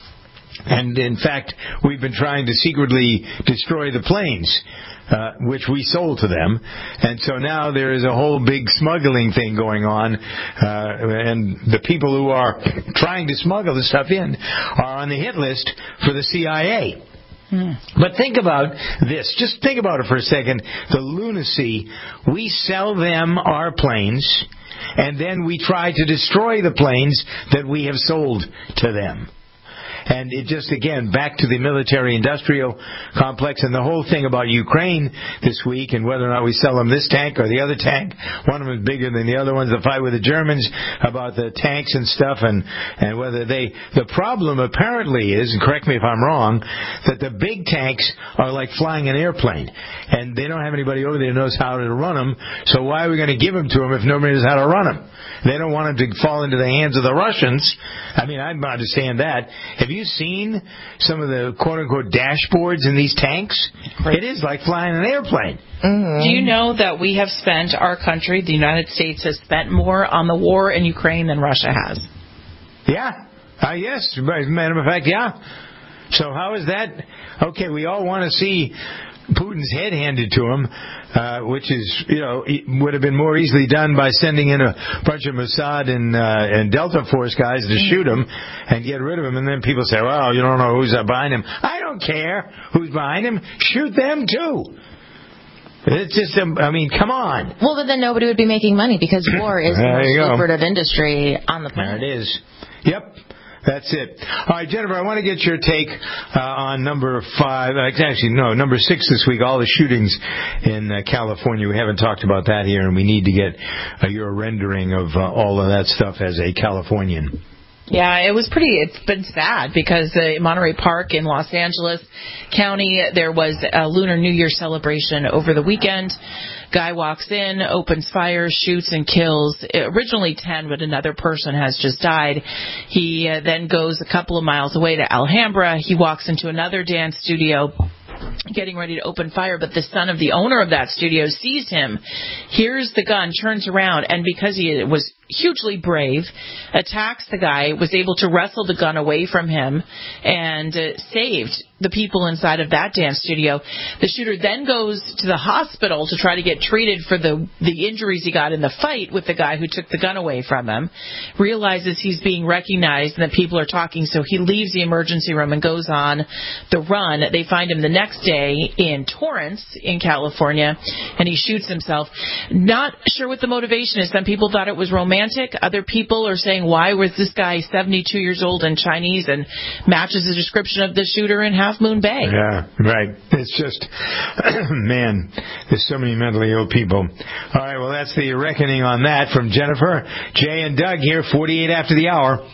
And in fact, we've been trying to secretly destroy the planes, uh, which we sold to them. And so now there is a whole big smuggling thing going on, uh, and the people who are trying to smuggle the stuff in are on the hit list for the C I A. Hmm. But think about this. Just think about it for a second. The lunacy. We sell them our planes, and then we try to destroy the planes that we have sold to them. And it just, again, back to the military-industrial complex and the whole thing about Ukraine this week and whether or not we sell them this tank or the other tank. One of them is bigger than the other one's. The fight with the Germans about the tanks and stuff, and, and whether they... The problem apparently is, and correct me if I'm wrong, that the big tanks are like flying an airplane. And they don't have anybody over there who knows how to run them, so why are we going to give them to them if nobody knows how to run them? They don't want them to fall into the hands of the Russians. I mean, I understand that. Have you seen some of the quote-unquote dashboards in these tanks? It is like flying an airplane. Mm-hmm. Do you know that we have spent, our country, the United States, has spent more on the war in Ukraine than Russia has? Yeah. Uh, yes. As a matter of fact, yeah. So how is that? Okay, we all want to see Putin's head handed to him, uh, which is, you know, would have been more easily done by sending in a bunch of Mossad and, uh, and Delta Force guys to shoot him and get rid of him. And then people say, well, you don't know who's behind him. I don't care who's behind him. Shoot them, too. It's just, um, I mean, come on. Well, but then nobody would be making money because war is the most lucrative industry on the planet. There it is. Yep. That's it. All right, Jennifer, I want to get your take uh, on number five. Actually, no, number six this week, all the shootings in uh, California. We haven't talked about that here, and we need to get uh, your rendering of uh, all of that stuff as a Californian. Yeah, it was pretty, it's been sad because uh, in Monterey Park in Los Angeles County, there was a Lunar New Year celebration over the weekend. Guy walks in, opens fire, shoots, and kills. Originally ten, but another person has just died. He uh, then goes a couple of miles away to Alhambra. He walks into another dance studio, getting ready to open fire, but the son of the owner of that studio sees him, hears the gun, turns around, and because he was hugely brave, attacks the guy, was able to wrestle the gun away from him, and uh, saved the people inside of that dance studio. The shooter then goes to the hospital to try to get treated for the, the injuries he got in the fight with the guy who took the gun away from him, realizes he's being recognized and that people are talking, so he leaves the emergency room and goes on the run. They find him the next day in Torrance in California, and he shoots himself. Not sure what the motivation is. Some people thought it was romantic. Other people are saying, why was this guy seventy-two years old and Chinese and matches the description of the shooter in Half Moon Bay? Yeah, right. It's just, man, there's so many mentally ill people. All right, well, that's the reckoning on that from Jennifer. Jay and Doug here, forty-eight after the hour.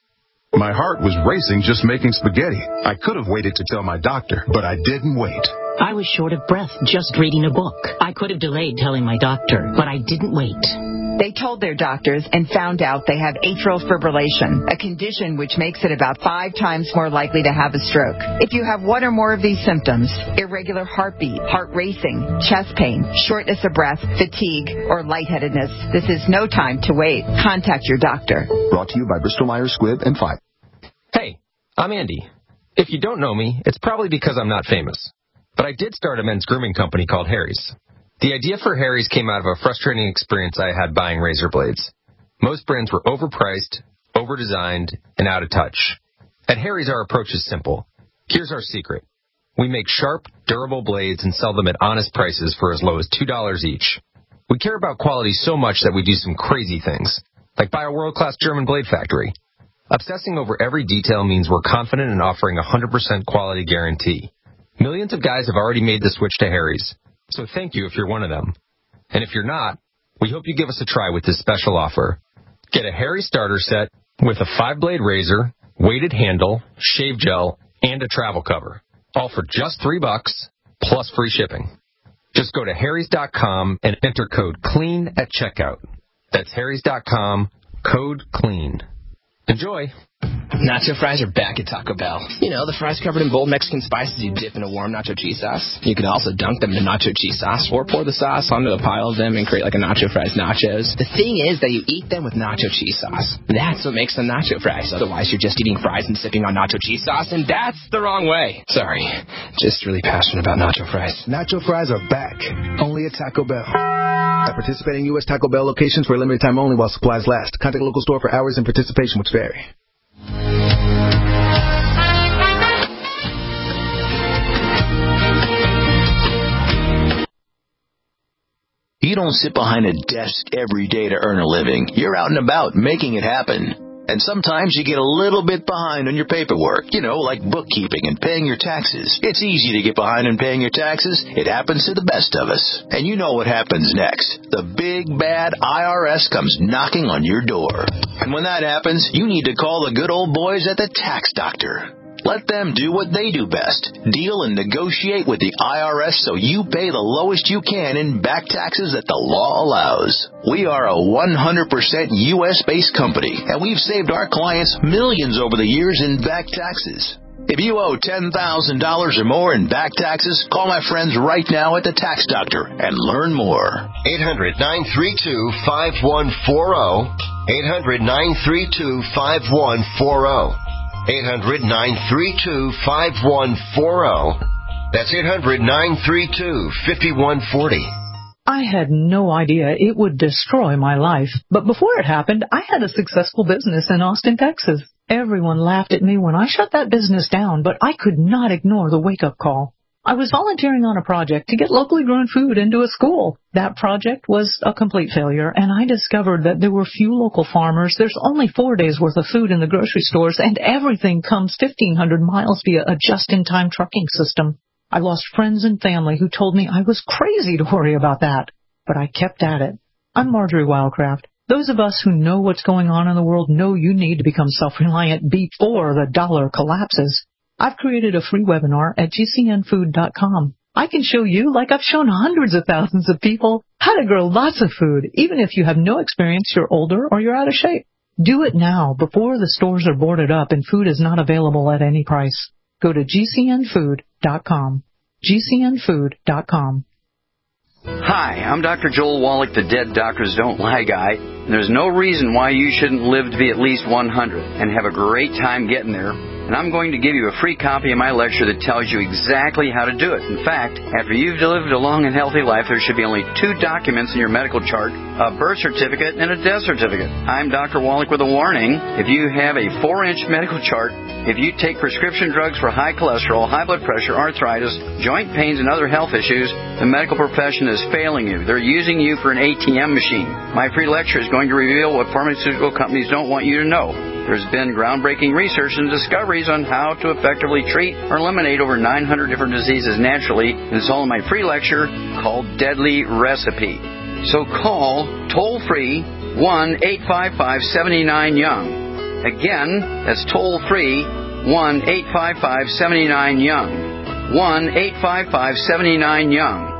My heart was racing just making spaghetti. I could have waited to tell my doctor, but I didn't wait. I was short of breath just reading a book. I could have delayed telling my doctor, but I didn't wait. They told their doctors and found out they have atrial fibrillation, a condition which makes it about five times more likely to have a stroke. If you have one or more of these symptoms, irregular heartbeat, heart racing, chest pain, shortness of breath, fatigue, or lightheadedness, this is no time to wait. Contact your doctor. Brought to you by Bristol Myers Squibb and Five. Hey, I'm Andy. If you don't know me, it's probably because I'm not famous. But I did start a men's grooming company called Harry's. The idea for Harry's came out of a frustrating experience I had buying razor blades. Most brands were overpriced, overdesigned, and out of touch. At Harry's, our approach is simple. Here's our secret. We make sharp, durable blades and sell them at honest prices for as low as two dollars each. We care about quality so much that we do some crazy things, like buy a world-class German blade factory. Obsessing over every detail means we're confident in offering a one hundred percent quality guarantee. Millions of guys have already made the switch to Harry's. So thank you if you're one of them. And if you're not, we hope you give us a try with this special offer. Get a Harry starter set with a five-blade razor, weighted handle, shave gel, and a travel cover. All for just three bucks, plus free shipping. Just go to harrys dot com and enter code CLEAN at checkout. That's harrys dot com, code CLEAN. Enjoy. Nacho fries are back at Taco Bell. You know, the fries covered in bold Mexican spices you dip in a warm nacho cheese sauce. You can also dunk them in nacho cheese sauce or pour the sauce onto a pile of them and create like a nacho fries nachos. The thing is that you eat them with nacho cheese sauce. That's what makes them nacho fries. Otherwise, you're just eating fries and sipping on nacho cheese sauce, and that's the wrong way. Sorry. Just really passionate about nacho fries. Nacho fries are back. Only at Taco Bell. At participating U S Taco Bell locations for a limited time only while supplies last. Contact local store for hours and participation which vary. You don't sit behind a desk every day to earn a living. You're out and about making it happen. And sometimes you get a little bit behind on your paperwork, you know, like bookkeeping and paying your taxes. It's easy to get behind on paying your taxes. It happens to the best of us. And you know what happens next. The big, bad I R S comes knocking on your door. And when that happens, you need to call the good old boys at the Tax Doctor. Let them do what they do best. Deal and negotiate with the I R S so you pay the lowest you can in back taxes that the law allows. We are a one hundred percent U S-based company, and we've saved our clients millions over the years in back taxes. If you owe ten thousand dollars or more in back taxes, call my friends right now at the Tax Doctor and learn more. eight hundred, nine three two, five one four zero. eight hundred, nine three two, five one four zero. eight hundred, nine three two, five one four zero. That's eight hundred, nine three two, five one four zero. I had no idea it would destroy my life. But before it happened, I had a successful business in Austin, Texas. Everyone laughed at me when I shut that business down, but I could not ignore the wake-up call. I was volunteering on a project to get locally grown food into a school. That project was a complete failure, and I discovered that there were few local farmers. There's only four days' worth of food in the grocery stores, and everything comes fifteen hundred miles via a just-in-time trucking system. I lost friends and family who told me I was crazy to worry about that, but I kept at it. I'm Marjorie Wildcraft. Those of us who know what's going on in the world know you need to become self-reliant before the dollar collapses. I've created a free webinar at G C N food dot com. I can show you, like I've shown hundreds of thousands of people, how to grow lots of food, even if you have no experience, you're older, or you're out of shape. Do it now, before the stores are boarded up and food is not available at any price. Go to G C N food dot com. G C N food dot com. Hi, I'm Doctor Joel Wallach, the Dead Doctors Don't Lie guy. And there's no reason why you shouldn't live to be at least one hundred and have a great time getting there. And I'm going to give you a free copy of my lecture that tells you exactly how to do it. In fact, after you've lived a long and healthy life, there should be only two documents in your medical chart, a birth certificate and a death certificate. I'm Doctor Wallach with a warning. If you have a four-inch medical chart, if you take prescription drugs for high cholesterol, high blood pressure, arthritis, joint pains, and other health issues, the medical profession is failing you. They're using you for an A T M machine. My free lecture is going to reveal what pharmaceutical companies don't want you to know. There's been groundbreaking research and discoveries on how to effectively treat or eliminate over nine hundred different diseases naturally, and it's all in my free lecture called Deadly Recipe. So call toll-free one eight five five, seven nine, young. Again, that's toll-free one eight five five, seven nine, young. one eight five five, seven nine, young.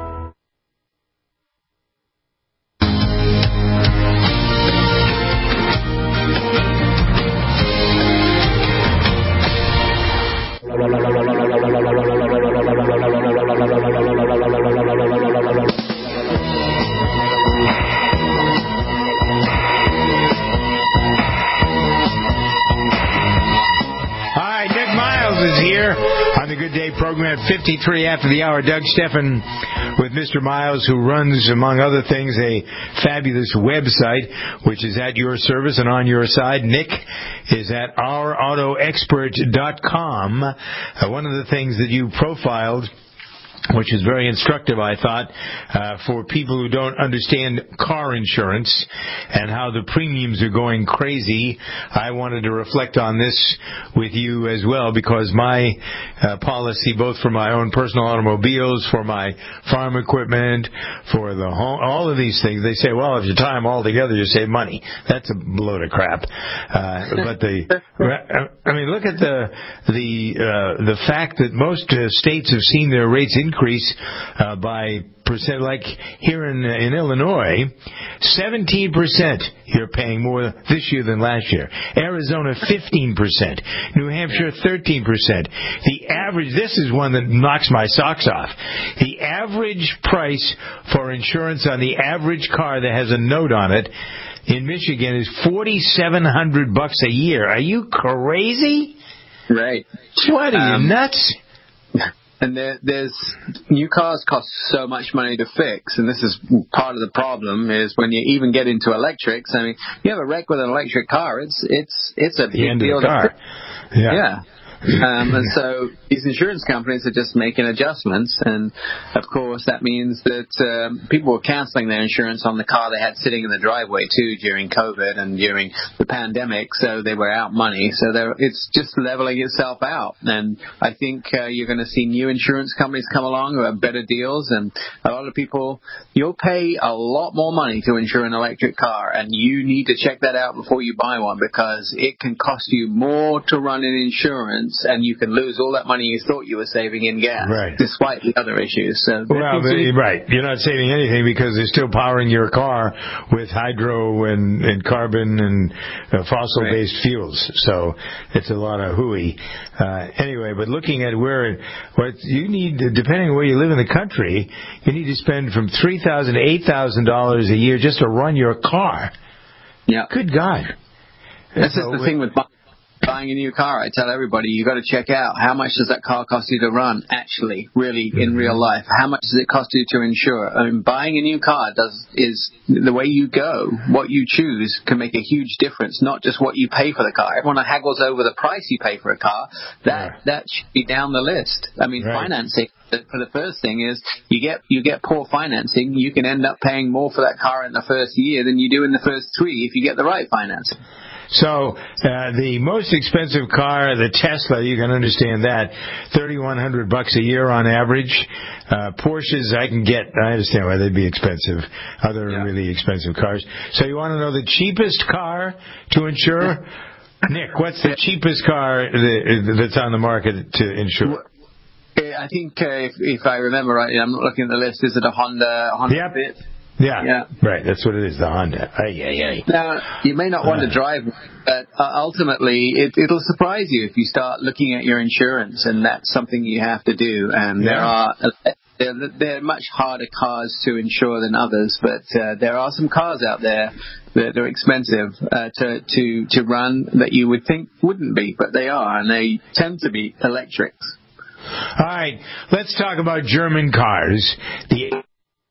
Hi, Nick Miles is here on the Good Day program at fifty-three after the hour. Doug Steffen with Mister Miles, who runs, among other things, a fabulous website, which is at your service and on your side. Nick is at our auto expert dot com. Uh, one of the things that you profiled, which is very instructive, I thought, uh, for people who don't understand car insurance and how the premiums are going crazy. I wanted to reflect on this with you as well, because my uh, policy, both for my own personal automobiles, for my farm equipment, for the home, all of these things, they say, well, if you tie them all together, you save money. That's a load of crap. Uh, but the, I mean, look at the the uh, the fact that most uh, states have seen their rates increase. Increase uh, by percent, like here in uh, in Illinois, seventeen percent you're paying more this year than last year. Arizona, fifteen percent. New Hampshire, thirteen percent. The average, this is one that knocks my socks off. The average price for insurance on the average car that has a note on it in Michigan is forty-seven hundred bucks a year. Are you crazy? Right. What, are um, you nuts? And there, there's new cars cost so much money to fix, and this is part of the problem. Is when you even get into electrics. I mean, you have a wreck with an electric car, it's it's it's a the big end deal. Of the car. To, yeah. yeah. Um, and so these insurance companies are just making adjustments. And, of course, that means that um, people were canceling their insurance on the car they had sitting in the driveway, too, during COVID and during the pandemic. So they were out money. So it's just leveling itself out. And I think uh, you're going to see new insurance companies come along who have better deals. And a lot of people, you'll pay a lot more money to insure an electric car. And you need to check that out before you buy one, because it can cost you more to run an insurance, and you can lose all that money you thought you were saving in gas, right, despite the other issues. So well, they, right. You're not saving anything because they're still powering your car with hydro and, and carbon and uh, fossil-based right. fuels. So it's a lot of hooey. Uh, anyway, but looking at where what you need, depending on where you live in the country, you need to spend from three thousand dollars to eight thousand dollars a year just to run your car. Yeah. Good God. This so, is the thing with buying a new car. I tell everybody, you got to check out how much does that car cost you to run, actually, really, in real life. How much does it cost you to insure? I mean, buying a new car does is the way you go, what you choose can make a huge difference, not just what you pay for the car. Everyone haggles over the price you pay for a car. That yeah. that should be down the list. I mean, right. financing. For the first thing is you get you get poor financing, you can end up paying more for that car in the first year than you do in the first three if you get the right financing. So uh, the most expensive car, the Tesla, you can understand that, thirty-one hundred bucks a year on average. Uh, Porsches, I can get. I understand why they'd be expensive. Other yeah. really expensive cars. So you want to know the cheapest car to insure? Nick, what's the cheapest car that's on the market to insure? I think uh, if, if I remember right, I'm not looking at the list. Is it a Honda? Honda yep. Fit? Yeah, yeah, right. That's what it is, the Honda. Ay, ay, ay. Now, you may not want uh. to drive, but uh, ultimately it, it'll surprise you if you start looking at your insurance, and that's something you have to do. And yeah. there are they're, they're much harder cars to insure than others, but uh, there are some cars out there that are expensive uh, to, to, to run that you would think wouldn't be, but they are, and they tend to be electrics. All right, let's talk about German cars. The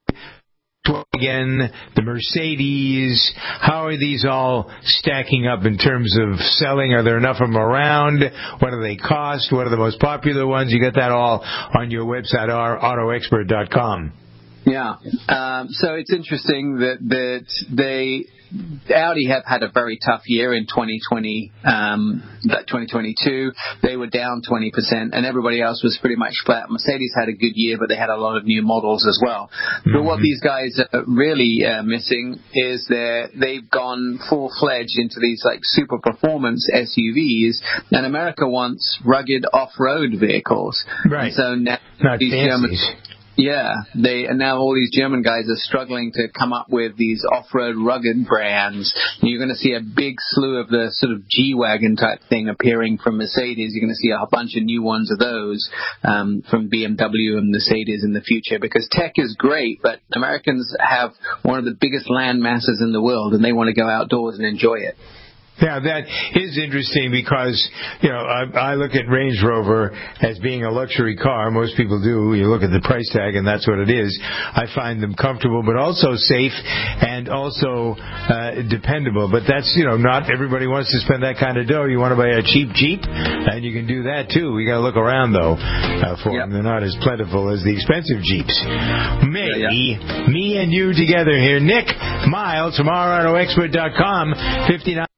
Volkswagen, the Mercedes. How are these all stacking up in terms of selling? Are there enough of them around? What do they cost? What are the most popular ones? You got that all on your website, auto expert dot com. Yeah. Um, so it's interesting that that they Audi have had a very tough year in twenty twenty, um, that twenty twenty-two. They were down twenty percent, and everybody else was pretty much flat. Mercedes had a good year, but they had a lot of new models as well. Mm-hmm. But what these guys are really uh, missing is they're, they've gone full-fledged into these like super performance S U Vs, and America wants rugged off-road vehicles. Right. And so now Not these fancies. German Yeah, they and now all these German guys are struggling to come up with these off-road rugged brands. And you're going to see a big slew of the sort of G-Wagon type thing appearing from Mercedes. You're going to see a bunch of new ones of those um, from B M W and Mercedes in the future, because tech is great, but Americans have one of the biggest land masses in the world, and they want to go outdoors and enjoy it. Yeah, that is interesting because, you know, I, I look at Range Rover as being a luxury car. Most people do. You look at the price tag, and that's what it is. I find them comfortable, but also safe and also uh, dependable. But that's, you know, not everybody wants to spend that kind of dough. You want to buy a cheap Jeep, and you can do that, too. We got to look around, though, uh, for yep. them. They're not as plentiful as the expensive Jeeps. Me, yeah, yeah. me and you together here. Nick Miles from auto expert dot com, fifty-nine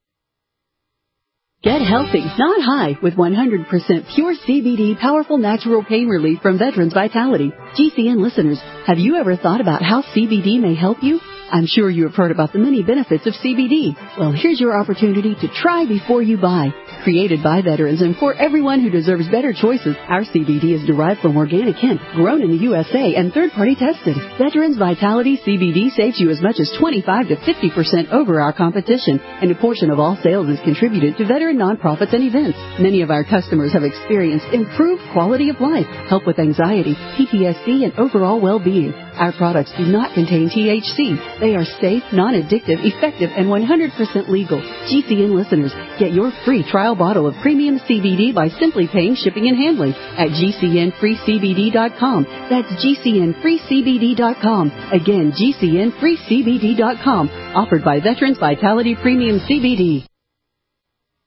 Get healthy, not high, with one hundred percent pure C B D powerful natural pain relief from Veterans Vitality. G C N listeners, have you ever thought about how C B D may help you? I'm sure you have heard about the many benefits of C B D. Well, here's your opportunity to try before you buy. Created by veterans and for everyone who deserves better choices, our C B D is derived from organic hemp, grown in the U S A and third-party tested. Veterans Vitality C B D saves you as much as twenty-five to fifty percent over our competition, and a portion of all sales is contributed to veteran nonprofits and events. Many of our customers have experienced improved quality of life, help with anxiety, P T S D, and overall well-being. Our products do not contain T H C. They are safe, non-addictive, effective, and one hundred percent legal. G C N listeners, get your free trial bottle of premium C B D by simply paying shipping and handling at G C N free C B D dot com. That's G C N free C B D dot com. Again, G C N free C B D dot com. Offered by Veterans Vitality Premium C B D.